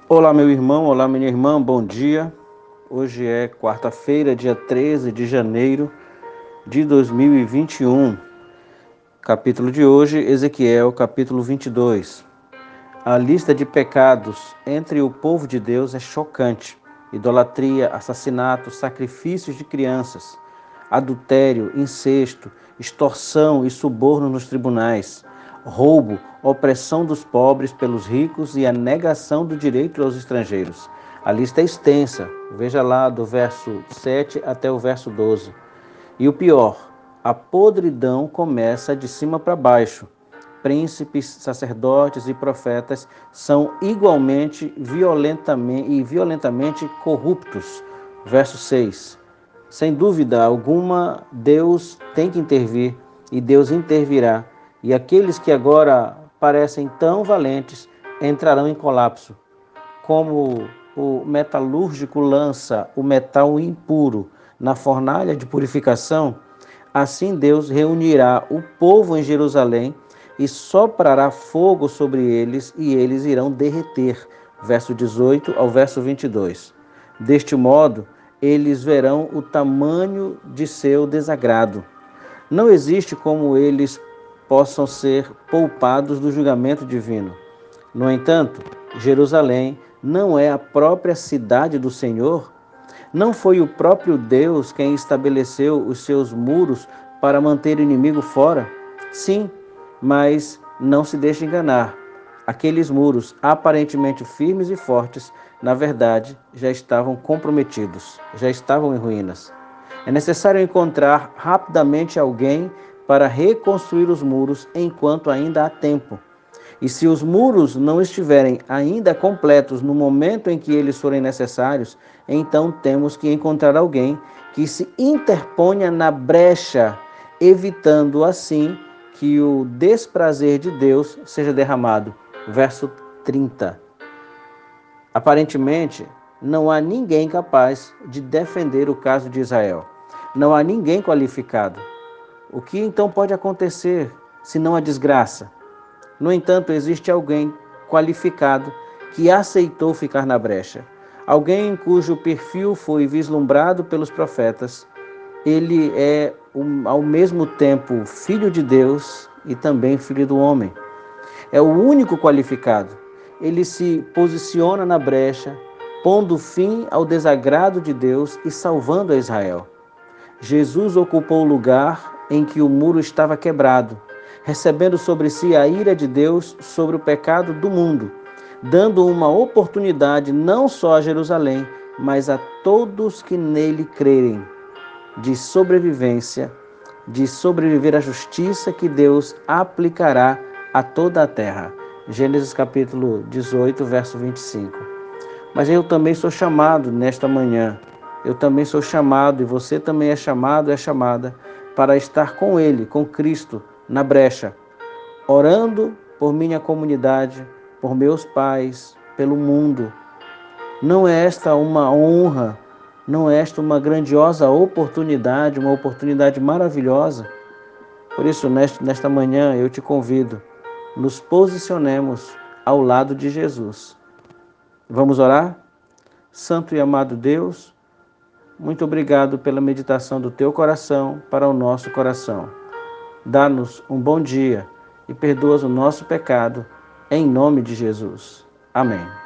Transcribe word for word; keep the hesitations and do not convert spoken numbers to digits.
Olá, meu irmão, olá, minha irmã, bom dia. Hoje é quarta-feira, dia treze de janeiro de dois mil e vinte e um. Capítulo de hoje, Ezequiel, capítulo vinte e dois. A lista de pecados entre o povo de Deus é chocante. Idolatria, assassinato, sacrifícios de crianças, adultério, incesto, extorsão e suborno nos tribunais, roubo, opressão dos pobres pelos ricos e a negação do direito aos estrangeiros. A lista é extensa, veja lá do verso sete até o verso doze. E o pior, a podridão começa de cima para baixo. Príncipes, sacerdotes e profetas são igualmente violentamente e violentamente corruptos. Verso seis. Sem dúvida alguma, Deus tem que intervir e Deus intervirá. E aqueles que agora parecem tão valentes entrarão em colapso. Como o metalúrgico lança o metal impuro na fornalha de purificação, assim Deus reunirá o povo em Jerusalém e soprará fogo sobre eles e eles irão derreter. Verso dezoito ao verso vinte e dois. Deste modo, eles verão o tamanho de seu desagrado. Não existe como eles possam ser poupados do julgamento divino. No entanto, Jerusalém não é a própria cidade do Senhor? Não foi o próprio Deus quem estabeleceu os seus muros para manter o inimigo fora? Sim, mas não se deixe enganar. Aqueles muros, aparentemente firmes e fortes, na verdade, já estavam comprometidos, já estavam em ruínas. É necessário encontrar rapidamente alguém para reconstruir os muros enquanto ainda há tempo. E se os muros não estiverem ainda completos no momento em que eles forem necessários, então temos que encontrar alguém que se interponha na brecha, evitando assim que o desprazer de Deus seja derramado. Verso trinta. Aparentemente, não há ninguém capaz de defender o caso de Israel. Não há ninguém qualificado. O que então pode acontecer se não a desgraça? No entanto, existe alguém qualificado que aceitou ficar na brecha. Alguém cujo perfil foi vislumbrado pelos profetas. Ele é, ao mesmo tempo, filho de Deus e também filho do homem. É o único qualificado. Ele se posiciona na brecha, pondo fim ao desagrado de Deus e salvando a Israel. Jesus ocupou o lugar em que o muro estava quebrado, recebendo sobre si a ira de Deus sobre o pecado do mundo, dando uma oportunidade não só a Jerusalém, mas a todos que nele crerem, de sobrevivência, de sobreviver à justiça que Deus aplicará a toda a terra. Gênesis capítulo dezoito, verso vinte e cinco. Mas eu também sou chamado nesta manhã, eu também sou chamado, e você também é chamado, é chamada, para estar com Ele, com Cristo, na brecha, orando por minha comunidade, por meus pais, pelo mundo. Não é esta uma honra, não é esta uma grandiosa oportunidade, uma oportunidade maravilhosa? Por isso, nesta manhã, eu te convido, nos posicionemos ao lado de Jesus. Vamos orar? Santo e amado Deus, muito obrigado pela meditação do teu coração para o nosso coração. Dá-nos um bom dia e perdoa o nosso pecado, em nome de Jesus. Amém.